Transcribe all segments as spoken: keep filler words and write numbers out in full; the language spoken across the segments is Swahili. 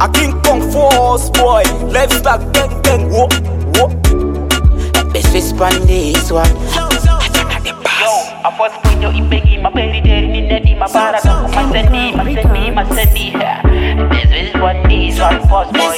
A King Kong force boy, lifestyle gang gang. Whoa, whoa. Let's respond this one. I first put your ibegi, my belly there in the my barada, my sandy, my sandy, my sandy. This is one this one first boy.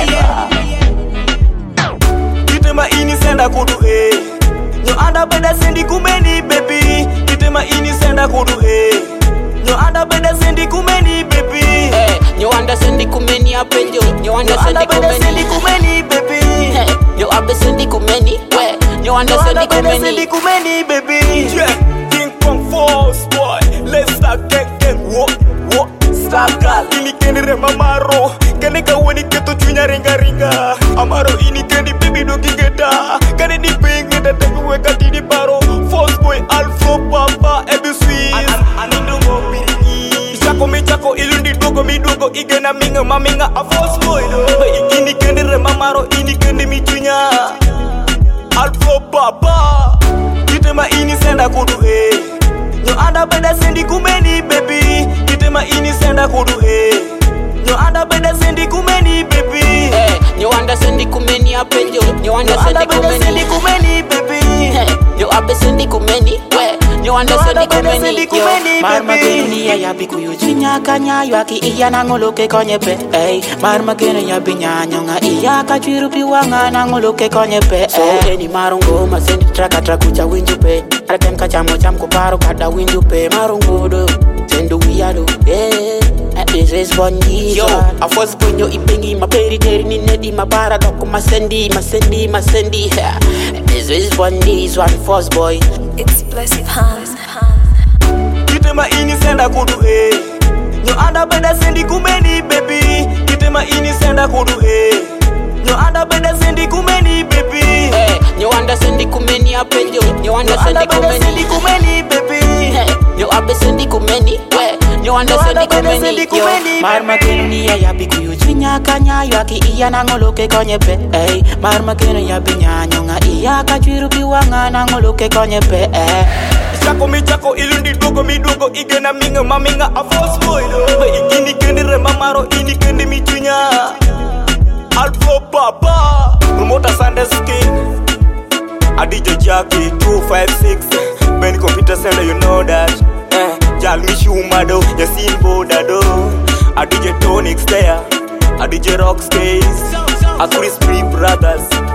Kitema ini senda kudu eh. Nyo anda beda sendi kumeni baby. Kitema ini senda kudu eh. Nyo anda beda sendi kumeni baby. Hey, nyo anda sendi kumeni apenjo. Nyo anda sendi kumeni kumeni baby. Hey, nyo abe sendi kumeni. We, nyo anda sendi kumeni. Sendi kumeni baby. Yeah, King Kong force boy. Let's start gang gang. Wo wo. Stakal ini kendi rema maro. Kene kaweni keto chunya ringa ringa. Amaro ini kendi baby do gigeta. Kene di pingi da tebi weka tidi paro. Force boy alfo papa ebi swiss. Anindo mo pirigi. Chako mi chako ilundi dogo mi dogo. Igena minga maminga a force boy do. Ini kendi rema maro ini kendi mi chunya. Alfo papa. Kitema ini senda kudu eh. Nyo anda beda sendi kumeni baby. Kitema ini senda kudu eh. Nyo anda beda sendi kumeni baby. Hey, nyo anda sendi kumeni apenjo. Nyo anda sendi kumeni. Sendi kumeni baby. Hey, nyo abe sendi kumeni. We, nyo anda sendi kumeni. Yo, marma geni ya yabi kuyu chinya kanya yaki iya nangoloke konyepe. Hey, marma geni ya binya nyonga iya kachiru piwanga nangoloke konyepe. So eni marungo masendi traka trakucha winjupe. Aratem kachamo cham kuparo kada winjupe marungo do. Sendo wiyado. Yeah. This is one yo, I first put your ipengi, my berry there in the my barada, my sandy, my sandy, my sandy. This is one this one first boy. Explosive hands. Kitema ini senda kudu eh. Nyo anda beda sendi kumeni baby. Kitema ini senda kudu eh. Nyo anda beda sendi kumeni baby. Hey, nyo anda sendi kumeni apenjo. Nyo anda sendi kumeni. Sendi kumeni baby. Hey, nyo abe sendi kumeni. We, nyo anda sendi kumeni. Yo, marma geni ya yabi kuyu chinya kanya yaki iya nangoloke konyepe. Hey, marma geni ya binya nyonga iya kachiru piwanga nangoloke konyepe. Eh. Chako mi chako ilundi dogo mi dogo. Igena minga maminga a force boy do. Ini kendi rema maro ini kendi mi chunya. Alfo papa. Rumota Sunday skin. Adijo Jackie two five six. Ben computer center you know that. Eh, Jal Mishumado Yasin Bodado. A D J Tonic Slayer. A D J Rock Space. A Chris Free Brothers.